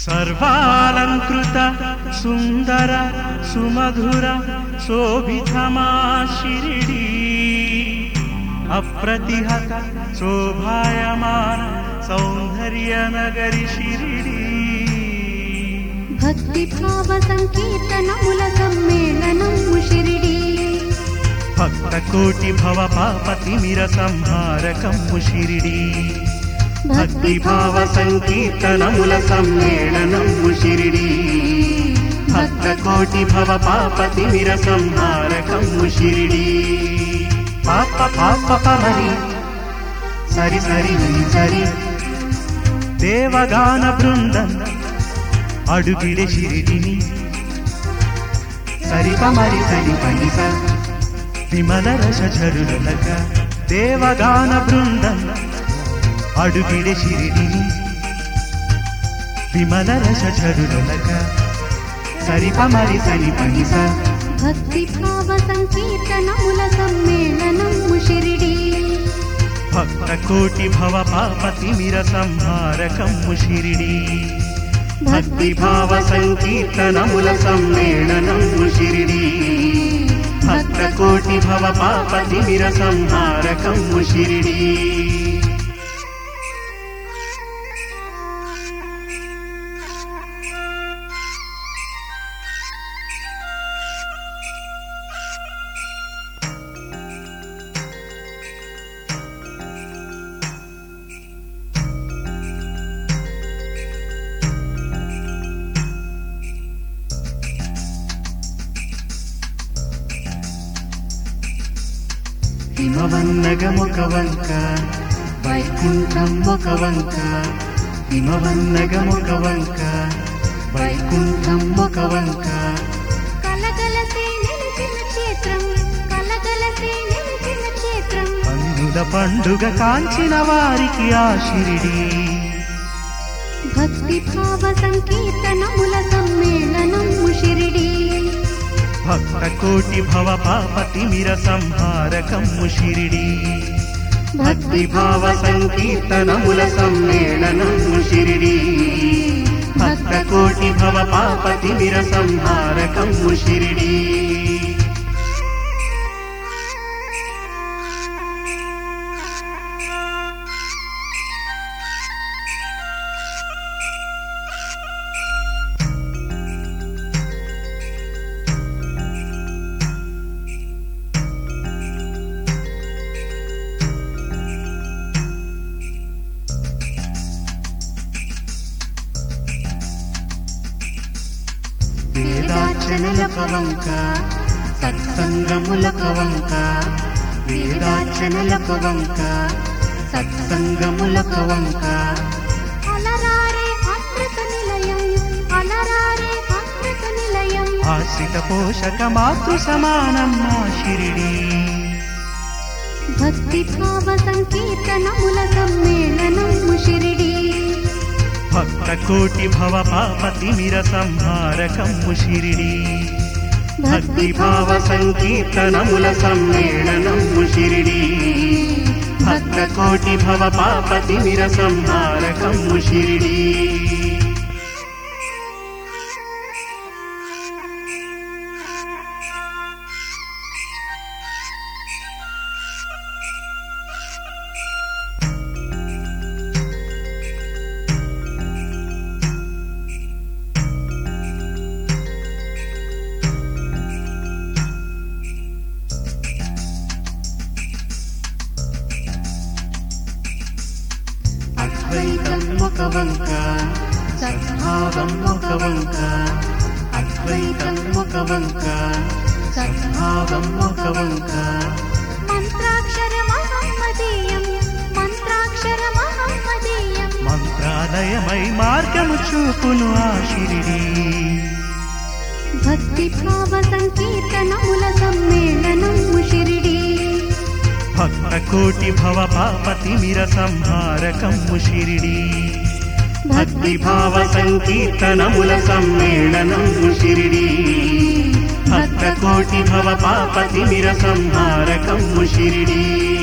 సర్వాలంకృత సుందర సుమధుర శోభితమా శిరిడి అప్రతిహత శోభాయమాన సౌందర్య నగరి శిరిడి భక్తి భావ సంకీర్తనముల సమ్మేళనము శిరిడి భక్త కోటి భవ పాప తిమిర సంహారకము శిరిడి భక్తి భావ సంకీర్తనముల సమ్మేళనము శిరిడి భక్త కోటి భవ పాప తిమిర సంహారకము శిరిడి పాప పాప పమరి సరి సరి సరి దేవగాన బృందం అడుగిడే శిరిడిని సరి పమరి సరి పని స విమల రస ఝరులక దేవగాన బృందం అడుగిడే శిరిడిని విమల రస ఝరులక సరి పమరి సరి పని స భక్తి భావ సంకీర్తనముల సమ్మేళనము శిరిడి భక్త కోటి భవ పాప తిమిర సంహారకము శిరిడి భక్తి భావ సంకీర్తనముల సమ్మేళనము శిరిడి భక్త కోటి భవ పాప తిమిర సంహారకము శిరిడి హిమవన్నగమొక వంక వైకుంఠం ఒక వంక హిమవన్నగమొక వంక వైకుంఠం ఒక వంక కలగలసే నిలిచిన క్షేత్రం కలగలసే నిలిచిన క్షేత్రం పండుగ పండుగ కాంచిన వారికి ఆ శిరిడి భక్తి భావ సంకీర్తనముల సమ్మేళనము శిరిడి భక్త కోటి భవ పాప తిమిర సంహారకము శిరిడి భక్తి భావ సంకీర్తనముల సమ్మేళనము శిరిడి భక్త కోటి భవ పాప తిమిర సంహారకము శిరిడి వేదార్చనలొక వంక సత్సంగములొక వంక వేదార్చనలొక వంక సత్సంగములొక వంక అలరారే అమృత నిలయం అలరారే అమృత నిలయం ఆశ్రిత పోషక మాతృ సమానం మా శిరిడి భక్తి భావ సంకీర్తనముల సమ్మేళనము శిరిడి భక్త కోటి భవ పాప తిమిర సంహారకము శిరిడి భక్తి భావ సంకీర్తనముల సమ్మేళనము శిరిడి భక్త కోటి భవ పాప తిమిర సంహారకము శిరిడి అద్వైతం ఒక వంక సద్భావం ఒక వంక అద్వైతం ఒక వంక సద్భావం ఒక వంక మంత్రాక్షర మహమ్మదీయం మంత్రాక్షర మహమ్మదీయం మంత్రాలయమై మార్గము చూపును ఆ శిరిడి భక్తి భావ సంకీర్తనముల సమ్మేళనము శిరిడి భక్త కోటి భవ పాప తిమిర సంహారకము శిరిడి భక్తి భావ సంకీర్తనముల సమ్మేళనము శిరిడి భక్త కోటి భవ పాప తిమిర సంహారకము శిరిడి